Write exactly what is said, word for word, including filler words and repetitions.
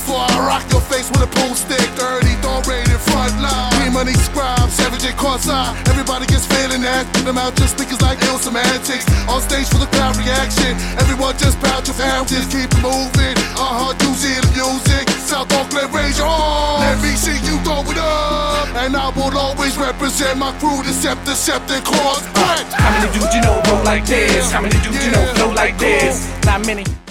before I rock your face with a pool stick. Thirty, thought rated front line. Me money scribe, savage and courtside. Everybody gets feeling that. Put them out just speakers like ill semantics. On stage for the crowd reaction. Everyone just proud your fam. Just keep it moving. Uh-huh, you see the music. South Oakland, raise your arms. Let me see you throw it up. And I will always represent my crew, the Decepticons. Uh, how many dudes you know roll like this? How many dudes you know flow like this? Not many.